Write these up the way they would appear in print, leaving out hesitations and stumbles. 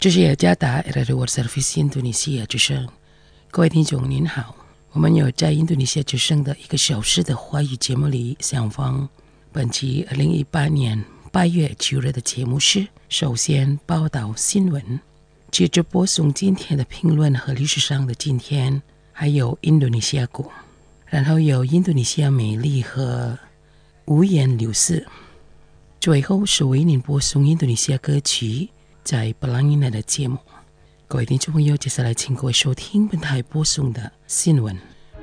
这是雅加达 Radio Service 印度尼西亚之声，各位听众您好，我们有在印度尼西亚之声的1个小时的华语节目里相逢。本期2018年8月9日的节目是首先报道新闻，接着播送今天的评论和历史上的今天，还有印度尼西亚股，然后有印度尼西亚美丽和五颜六色，最后是为您播送印度尼西亚歌曲在布朗因内的节目。各位听众朋友，接下来请各位收听本台播送的新闻。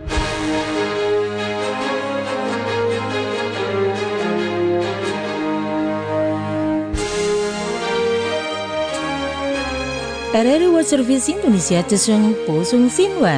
RRI World Service Indonesia 之声播送新闻。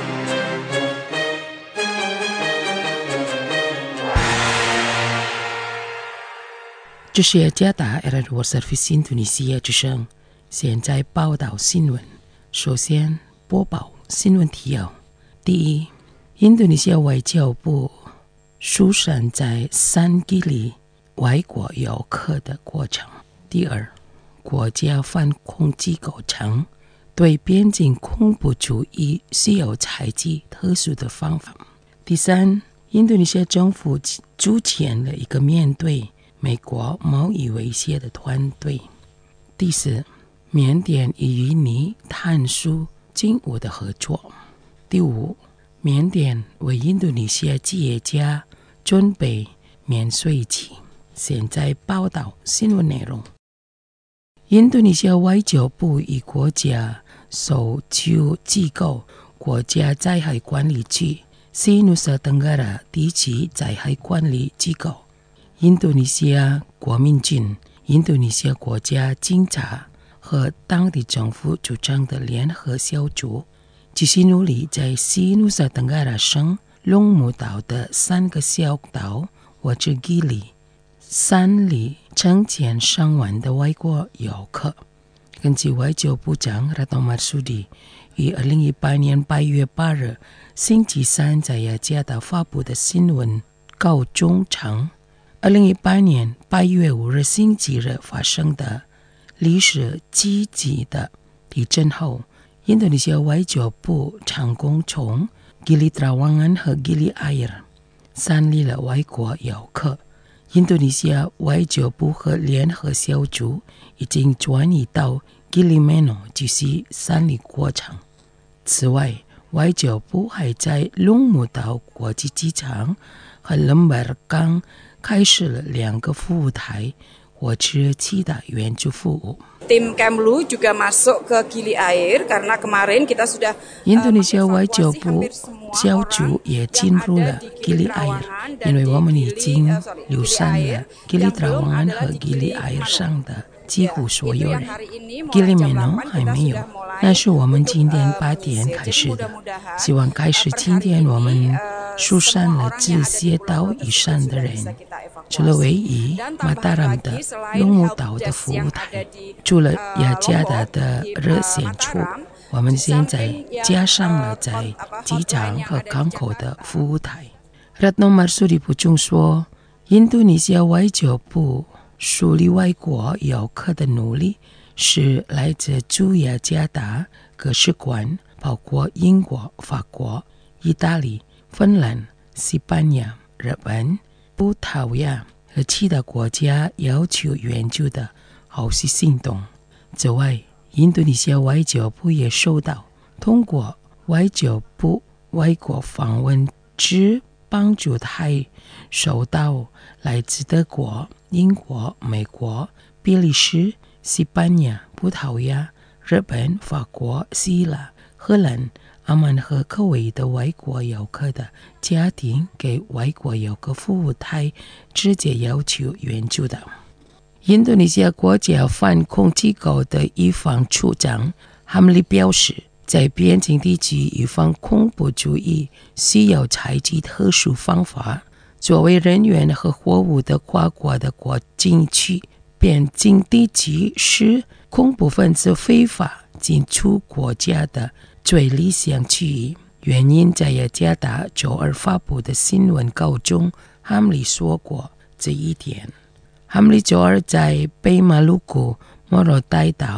这是雅加达 RRI World Service 印度尼西亚之声，现在报道新闻。首先播报新闻提要：第一，印度尼西亚外交部疏散在3吉里外国游客的过程；第二，国家反恐机构称对边境恐怖主义需要采取特殊的方法；第三，印度尼西亚政府组建了一个面对美国贸易威胁的团队；第四，缅甸与印尼探索经务的合作；第五，缅甸为印度尼西亚企业家准备免税期。现在报道新闻内容。印度尼西亚外交部与国家搜救机构国家灾害管理局西努萨登加拉地区灾害管理机构、印度尼西亚国民军、印度尼西亚国家警察和当地政府组成的联合小组，继续努力在西努萨登加拉省龙目岛的3个小岛或者吉里山里成千上万的外国游客。根据外交部长 Retno Marsudi 于2018年8月8日星期三在雅加达发布的新闻稿中称，2018年8月5日星期日发生的历史7级的地震后，印度尼西亚外交部成功从吉里特拉旺安和吉里埃尔删离了外国游客。印度尼西亚外交部和联合小组已经转移到吉里梅诺继续删离过程。此外，外交部还在龙目岛国际机场和lâm巴港开始了2个服务台，或者其他援助服务。 Tim Kemlu juga masuk ke Gili Air karena kemarin kita sudah 印度尼西亚外交部小组也进入了吉里埃尔，因为我们已经流散了吉里特拉旺安和吉里埃尔上的几乎所有人。吉里梅诺还没有，那是我们今天8点开始的。希望开始今天我们疏散了这些岛以上的人。除了位于马达拉的龙目岛的服务台，除了雅加达的热线处，我们现在加上了在机场和港口的服务台。Retno Marsudi 补充说，印度尼西亚外交部处理外国游客的努力是来自驻雅加达各使馆，包括英国、法国、意大利、芬兰、西班牙、日本、葡萄牙和其他国家要求援助的好事行动。此外，印度尼西亚外交部也收到通过外交部外国访问之帮助台收到来自德国、英国、美国、比利时、西班牙、葡萄牙、日本、法国、希腊、荷兰、阿曼和科威的外国游客的家庭给外国游客服务台直接要求援助的。印度尼西亚国家反恐机构的预防处长哈姆利表示，在边境地区预防恐怖主义需要采取特殊方法。作为人员和货物的跨国的国境区，边境地区是恐怖分子非法进出国家的最理想区域。原因在雅加达周二发布的新闻稿中，哈姆利说过这一点。哈姆利周二在北马鲁古莫罗代岛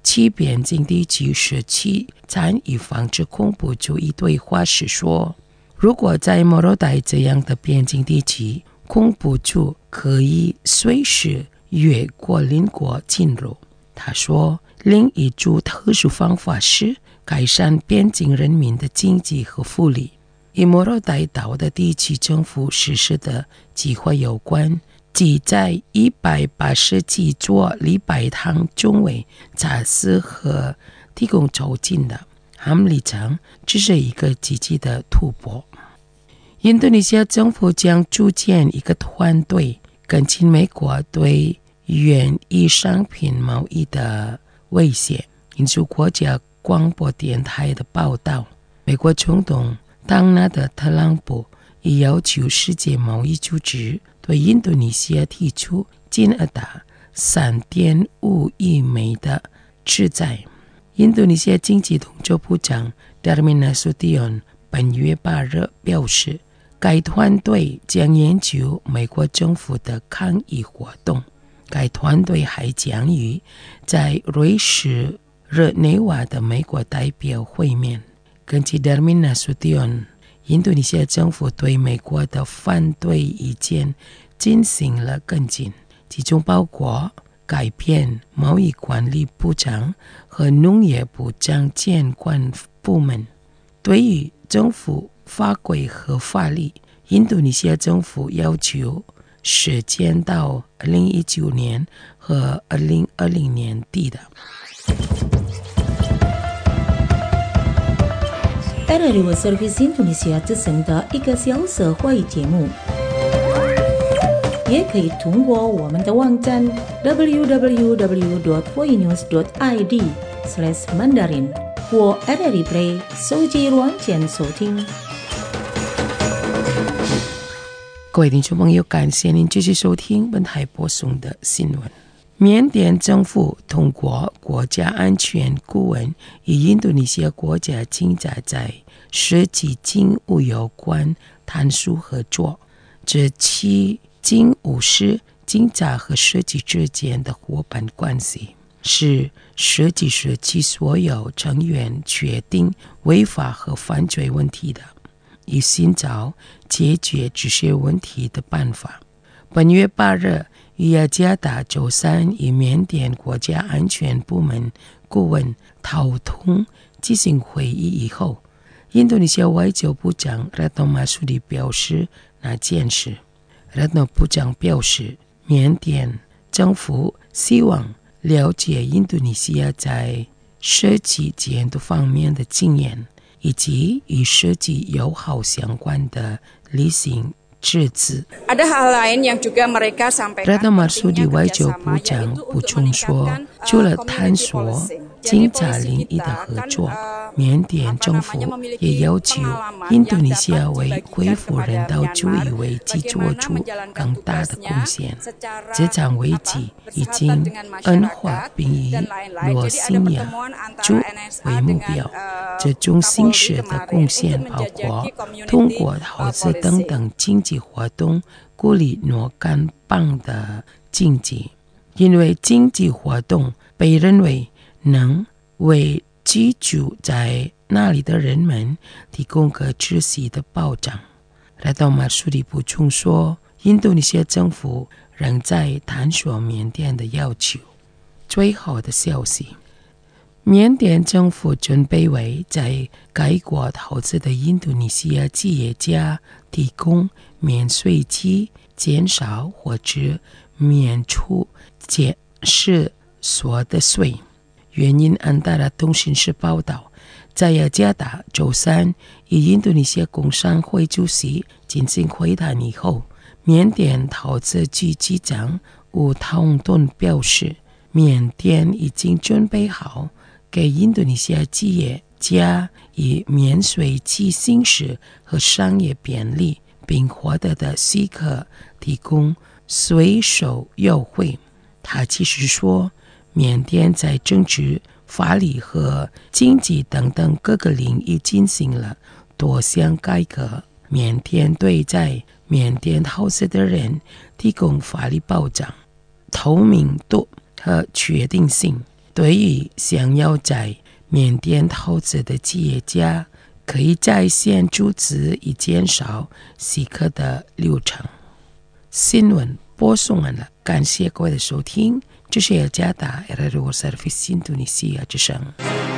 其边境地区时期参与防止恐怖主义对话时说，如果在摩洛代这样的边境地区，恐怖主义可以随时越过邻国进入。他说，另一种特殊方法是改善边境人民的经济和福利。与摩洛代岛的地区政府实施的计划有关，即在180几座礼拜堂中为查斯和提供酬金的。他们里程只是一个积极的突破。印度尼西亚政府将组建一个团队，跟进美国对园艺商品贸易的威胁。引述国家广播电台的报道，美国总统当纳的特朗普已要求世界贸易组织对印度尼西亚提出金额达3.5亿美的制裁。印度尼西亚经济动作部长 Darmin Nasution 本月8日表示，该团队将研究美国政府的抗议活动。该团队还将于在瑞士日内瓦的美国代表会面。根据 Darmin Nasution， 印度尼西亚政府对美国的反对意见进行了跟进，其中包括改变贸易管理部长和农业部长监管部门。对于政府法规和法律，印度尼西亚政府要求时间到2019年和2020年底的。 RRI World Service Indonesia 之声的1个小时会议节目，也可以通过我们的网站 www.voinews.id/Mandarin 或 RRI Play 手机软件收听。 各位听众朋友，感谢您继续收听本台播送的新闻。缅甸政府通过国家安全顾问与印度尼西亚国家警察在涉及警务有关谈属合作，这其警务是警察和设计之间的伙伴关系，是设计时期所有成员决定违法和犯罪问题的，以寻找解决这些问题的办法。本月8日，与雅加达周三与缅甸国家安全部门顾问讨通进行会议以后，印度尼西亚外交部长 Retno Marsudi 表示那件事。Retno 部长表示，缅甸政府希望了解印度尼西亚在设计监督方面的经验，以及与设计友好相关的理性制止。Retno Marsudi 外交部长补充说，除了探索警察领域的合作，缅甸政府也要求印度尼西亚为恢复人道主义危机做出更大的贡献。这场危机已经恶化，并以罗兴亚族为目标。这种形式的贡献包括通过投资等经济活动鼓励诺干邦的经济，因为经济活动被认为能为居住在那里的人们提供个窒息的保障。Retno Marsudi补充说，印度尼西亚政府仍在探索缅甸的要求。最好的消息，缅甸政府准备为在该国投资的印度尼西亚企业家提供免税期、减少或者免除减市所得税。原因安达拉通讯社报道，在雅加达周三与印度尼西亚工商会主席进行会谈以后，缅甸投资局局长吴汤顿表示，缅甸已经准备好给印度尼西亚企业家以免税期行驶和商业便利，并获得的许可提供税收优惠。他其实说，缅甸在政治、法律和经济等各个领域进行了多项改革。缅甸对在缅甸投资的人提供法律保障、透明度和确定性， 对于想要在缅甸投资的企业家，可以在线注资以减少许可的流程。新闻播送完了，感谢各位的收听，这是雅加达 RRO Service Indonesia 之声。